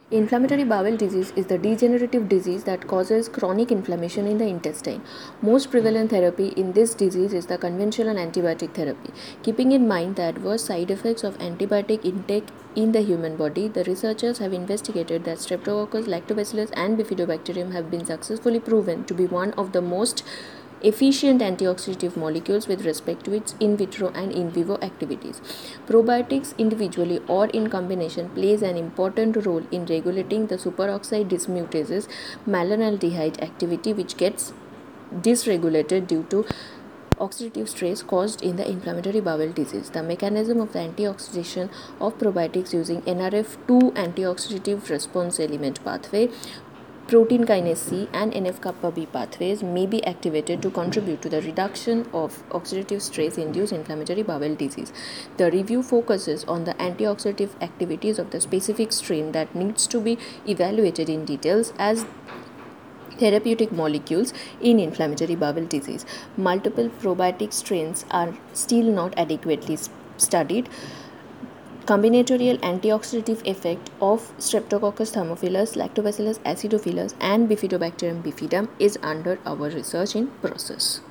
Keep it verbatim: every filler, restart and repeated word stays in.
Inflammatory bowel disease is the degenerative disease that causes chronic inflammation in the intestine. Most prevalent therapy in this disease is the conventional antibiotic therapy. Keeping in mind the adverse side effects of antibiotic intake in the human body, the researchers have investigated that Streptococcus, Lactobacillus, and Bifidobacterium have been successfully proven to be one of the most efficient antioxidative molecules with respect to its in vitro and in vivo activities. Probiotics individually or in combination plays an important role in regulating the superoxide dismutases malonaldehyde activity, which gets dysregulated due to oxidative stress caused in the inflammatory bowel disease. The mechanism of the antioxidation of probiotics using N R F two antioxidative response element pathway, protein kinase C, and N F kappa B pathways may be activated to contribute to the reduction of oxidative stress induced inflammatory bowel disease. The review focuses on the antioxidative activities of the specific strain that needs to be evaluated in details as therapeutic molecules in inflammatory bowel disease. Multiple probiotic strains are still not adequately studied. Combinatorial antioxidative effect of Streptococcus thermophilus, Lactobacillus acidophilus, and Bifidobacterium bifidum is under our research in process.